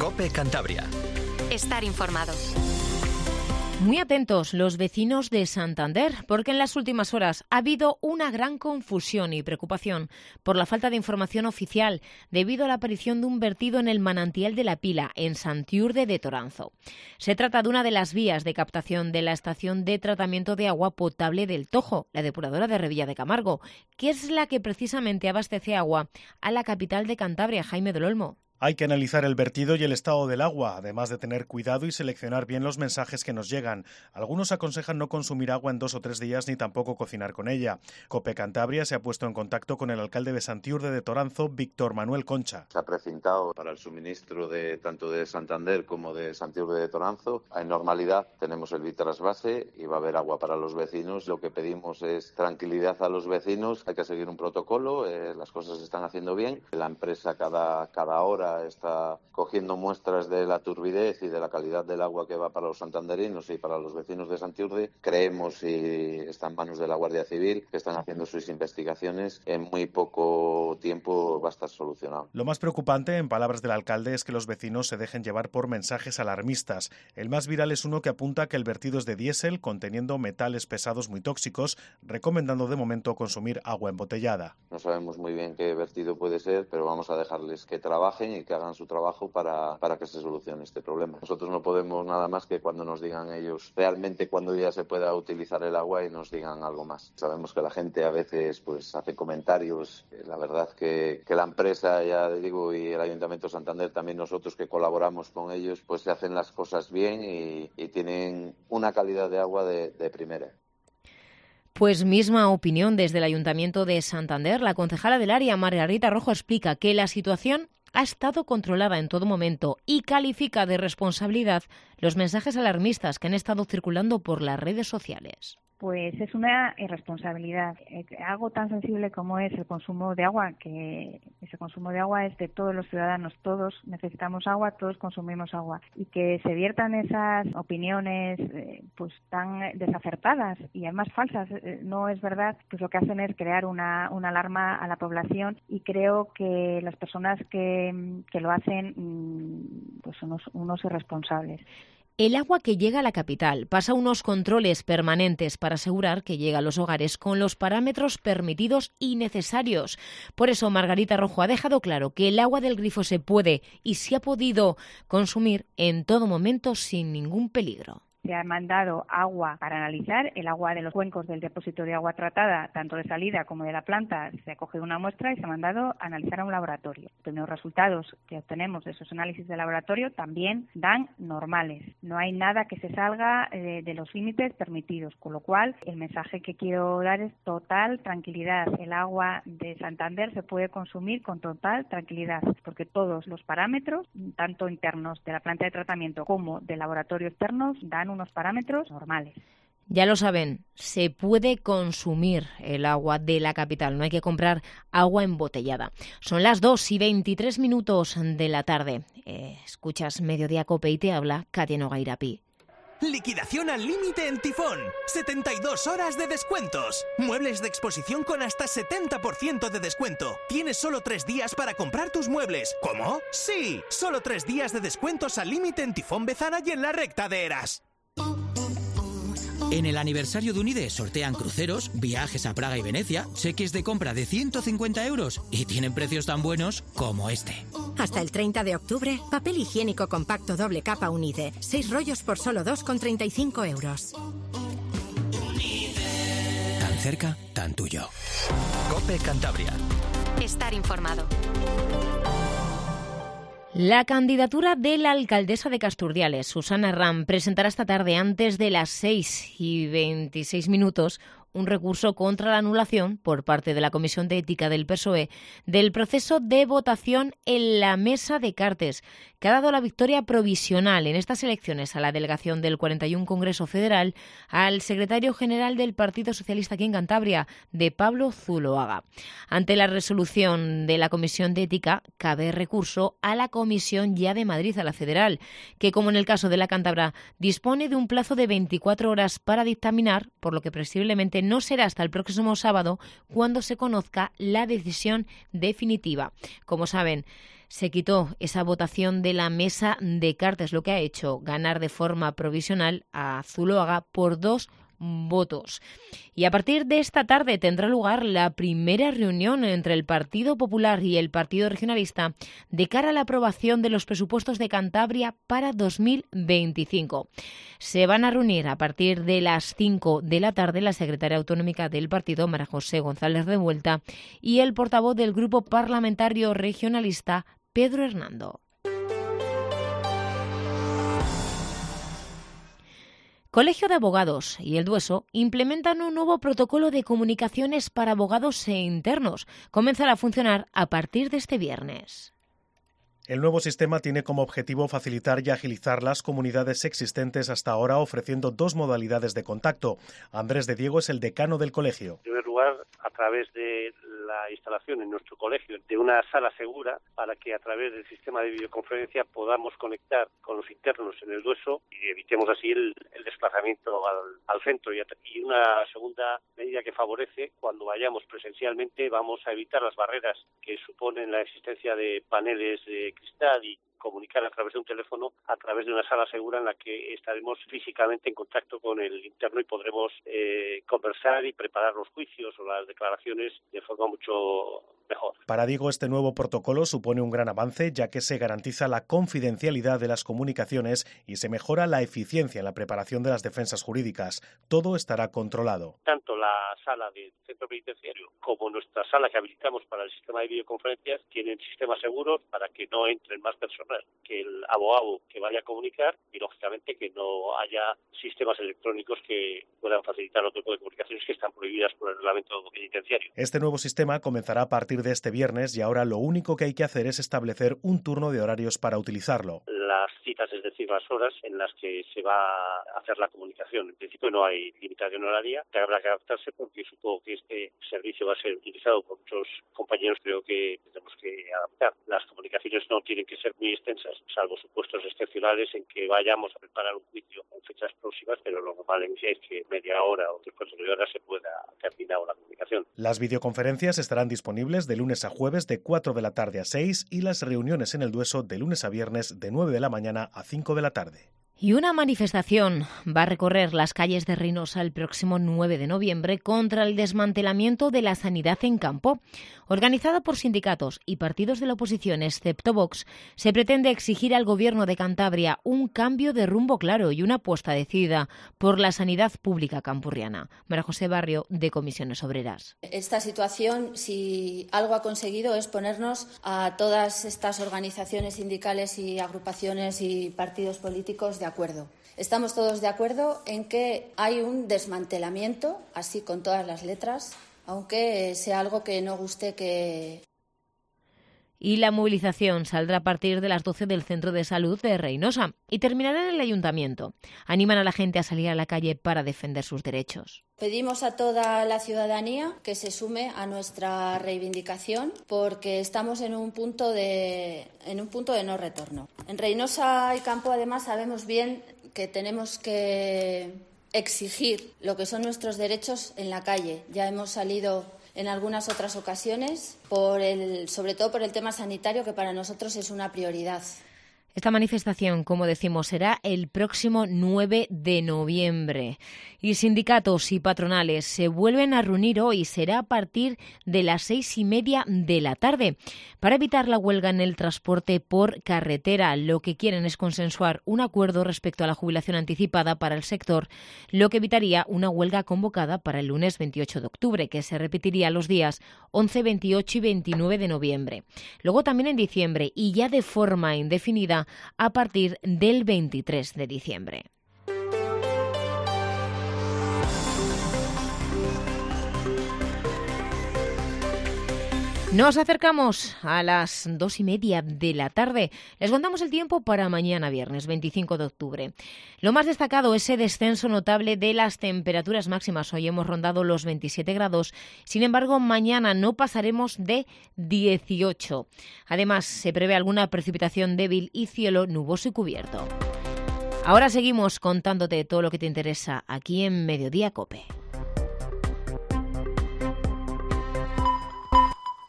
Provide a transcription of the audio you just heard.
COPE Cantabria. Estar informado. Muy atentos los vecinos de Santander, porque en las últimas horas ha habido una gran confusión y preocupación por la falta de información oficial debido a la aparición de un vertido en el manantial de la Pila, en Santiurde de Toranzo. Se trata de una de las vías de captación de la estación de tratamiento de agua potable del Tojo, la depuradora de Revilla de Camargo, que es la que precisamente abastece agua a la capital de Cantabria, Jaime del Olmo. Hay que analizar el vertido y el estado del agua, además de tener cuidado y seleccionar bien los mensajes que nos llegan. Algunos aconsejan no consumir agua en 2 o 3 días ni tampoco cocinar con ella. COPE Cantabria se ha puesto en contacto con el alcalde de Santiurde de Toranzo, Víctor Manuel Concha. Se ha precintado para el suministro tanto de Santander como de Santiurde de Toranzo. En normalidad tenemos el trasvase y va a haber agua para los vecinos. Lo que pedimos es tranquilidad a los vecinos. Hay que seguir un protocolo, las cosas se están haciendo bien. La empresa cada hora está cogiendo muestras de la turbidez y de la calidad del agua que va para los santanderinos y para los vecinos de Santiurde. Creemos, y está en manos de la Guardia Civil, que están haciendo sus investigaciones. En muy poco tiempo va a estar solucionado. Lo más preocupante, en palabras del alcalde, es que los vecinos se dejen llevar por mensajes alarmistas. El más viral es uno que apunta que el vertido es de diésel, conteniendo metales pesados muy tóxicos, recomendando de momento consumir agua embotellada. No sabemos muy bien qué vertido puede ser, pero vamos a dejarles que trabajen y que hagan su trabajo para que se solucione este problema. Nosotros no podemos nada más que cuando nos digan ellos realmente cuándo ya se pueda utilizar el agua y nos digan algo más. Sabemos que la gente a veces hace comentarios. La verdad que la empresa, ya digo, y el Ayuntamiento de Santander, también nosotros que colaboramos con ellos, se hacen las cosas bien y tienen una calidad de agua de primera. Pues misma opinión desde el Ayuntamiento de Santander. La concejala del área, Margarita Rojo, explica que la situación ha estado controlada en todo momento y califica de responsabilidad los mensajes alarmistas que han estado circulando por las redes sociales. Pues es una irresponsabilidad. Algo tan sensible como es el consumo de agua, que ese consumo de agua es de todos los ciudadanos, todos necesitamos agua, todos consumimos agua. Y que se viertan esas opiniones tan desacertadas y además falsas, no es verdad, pues lo que hacen es crear una alarma a la población, y creo que las personas que lo hacen son unos irresponsables. El agua que llega a la capital pasa unos controles permanentes para asegurar que llega a los hogares con los parámetros permitidos y necesarios. Por eso, Margarita Rojo ha dejado claro que el agua del grifo se puede y se ha podido consumir en todo momento sin ningún peligro. Se ha mandado agua para analizar, el agua de los cuencos del depósito de agua tratada, tanto de salida como de la planta. Se ha cogido una muestra y se ha mandado a analizar a un laboratorio. Los primeros resultados que obtenemos de esos análisis de laboratorio también dan normales. No hay nada que se salga de los límites permitidos, con lo cual el mensaje que quiero dar es total tranquilidad. El agua de Santander se puede consumir con total tranquilidad, porque todos los parámetros, tanto internos de la planta de tratamiento como del laboratorio externos, dan unos parámetros normales. Ya lo saben, se puede consumir el agua de la capital, no hay que comprar agua embotellada. Son las 2:23 de la tarde. Escuchas Mediodía COPE y te habla Katia Nogairapi. Liquidación al límite en Tifón. 72 horas de descuentos. Muebles de exposición con hasta 70% de descuento. Tienes solo 3 días para comprar tus muebles. ¿Cómo? Sí, solo 3 días de descuentos al límite en Tifón Bezana y en la recta de Eras. En el aniversario de Unide sortean cruceros, viajes a Praga y Venecia, cheques de compra de 150 euros y tienen precios tan buenos como este. Hasta el 30 de octubre, papel higiénico compacto doble capa Unide. 6 rollos por solo 2,35 euros. Tan cerca, tan tuyo. COPE Cantabria. Estar informado. La candidatura de la alcaldesa de Casturdiales, Susana Ram, presentará esta tarde antes de las 6:26 un recurso contra la anulación por parte de la Comisión de Ética del PSOE del proceso de votación en la Mesa de Cartes, que ha dado la victoria provisional en estas elecciones a la delegación del 41 Congreso Federal al secretario general del Partido Socialista aquí en Cantabria, de Pablo Zuloaga. Ante la resolución de la Comisión de Ética, cabe recurso a la Comisión ya de Madrid, a la federal, que, como en el caso de la cántabra, dispone de un plazo de 24 horas para dictaminar, por lo que presumiblemente no será hasta el próximo sábado cuando se conozca la decisión definitiva. Como saben, se quitó esa votación de la mesa de cartas, lo que ha hecho ganar de forma provisional a Zuloaga por 2 votos. Y a partir de esta tarde tendrá lugar la primera reunión entre el Partido Popular y el Partido Regionalista de cara a la aprobación de los presupuestos de Cantabria para 2025. Se van a reunir a partir de las 5 de la tarde la secretaria autonómica del partido, María José González Revuelta, y el portavoz del Grupo Parlamentario Regionalista, Pedro Hernando. Colegio de Abogados y el Dueso implementan un nuevo protocolo de comunicaciones para abogados e internos. Comenzará a funcionar a partir de este viernes. El nuevo sistema tiene como objetivo facilitar y agilizar las comunidades existentes hasta ahora, ofreciendo 2 modalidades de contacto. Andrés de Diego es el decano del colegio. En primer lugar, a través de la instalación en nuestro colegio de una sala segura para que a través del sistema de videoconferencia podamos conectar con los internos en el Dueso y evitemos así el desplazamiento al centro. Y una segunda medida que favorece, cuando vayamos presencialmente, vamos a evitar las barreras que suponen la existencia de paneles de cristal y comunicar a través de un teléfono, a través de una sala segura en la que estaremos físicamente en contacto con el interno y podremos conversar y preparar los juicios o las declaraciones de forma mucho mejor. Para Diego, este nuevo protocolo supone un gran avance, ya que se garantiza la confidencialidad de las comunicaciones y se mejora la eficiencia en la preparación de las defensas jurídicas. Todo estará controlado. Tanto la sala del centro penitenciario como nuestra sala que habilitamos para el sistema de videoconferencias tienen sistemas seguros para que no entren más personas que el abogado que vaya a comunicar y, lógicamente, que no haya sistemas electrónicos que puedan facilitar otro tipo de comunicaciones que están prohibidas por el reglamento penitenciario. Este nuevo sistema comenzará a partir de este viernes y ahora lo único que hay que hacer es establecer un turno de horarios para utilizarlo. Las citas, es decir, las horas en las que se va a hacer la comunicación. En principio no hay limitación horaria, que habrá que adaptarse porque supongo que este servicio va a ser utilizado por muchos compañeros, creo que tenemos que adaptar. Las comunicaciones no tienen que ser muy extensas, salvo supuestos excepcionales en que vayamos a preparar un juicio en fechas próximas, pero lo normal es que media hora o 3/4 de hora se pueda terminar la comunicación. Las videoconferencias estarán disponibles de lunes a jueves de 4 de la tarde a 6 y las reuniones en el Dueso de lunes a viernes de 9 de la mañana a 5 de la tarde. Y una manifestación va a recorrer las calles de Reynosa el próximo 9 de noviembre contra el desmantelamiento de la sanidad en campo. Organizada por sindicatos y partidos de la oposición, excepto Vox, se pretende exigir al Gobierno de Cantabria un cambio de rumbo claro y una apuesta decidida por la sanidad pública campurriana. María José Barrio, de Comisiones Obreras. Esta situación, si algo ha conseguido, es ponernos a todas estas organizaciones sindicales y agrupaciones y partidos políticos de acuerdo. Estamos todos de acuerdo en que hay un desmantelamiento, así con todas las letras, aunque sea algo que no guste que... Y la movilización saldrá a partir de las 12 del Centro de Salud de Reynosa y terminará en el Ayuntamiento. Animan a la gente a salir a la calle para defender sus derechos. Pedimos a toda la ciudadanía que se sume a nuestra reivindicación porque estamos en un punto de no retorno. En Reynosa y Campo, además, sabemos bien que tenemos que exigir lo que son nuestros derechos en la calle. Ya hemos salido en algunas otras ocasiones, sobre todo por el tema sanitario, que para nosotros es una prioridad. Esta manifestación, como decimos, será el próximo 9 de noviembre. Y sindicatos y patronales se vuelven a reunir hoy. Será a partir de las 6:30 de la tarde. Para evitar la huelga en el transporte por carretera, lo que quieren es consensuar un acuerdo respecto a la jubilación anticipada para el sector, lo que evitaría una huelga convocada para el lunes 28 de octubre, que se repetiría los días 11, 28 y 29 de noviembre. Luego también en diciembre y ya de forma indefinida a partir del 23 de diciembre. Nos acercamos a las 2:30 de la tarde. Les contamos el tiempo para mañana viernes 25 de octubre. Lo más destacado, ese descenso notable de las temperaturas máximas. Hoy hemos rondado los 27 grados. Sin embargo, mañana no pasaremos de 18. Además, se prevé alguna precipitación débil y cielo nuboso y cubierto. Ahora seguimos contándote todo lo que te interesa aquí en Mediodía COPE.